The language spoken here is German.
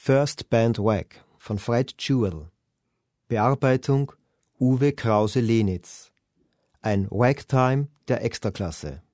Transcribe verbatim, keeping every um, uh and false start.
First Band Wag von Fred Jewell. Bearbeitung Uwe Krause-Lenitz. Ein Wagtime der Extraklasse.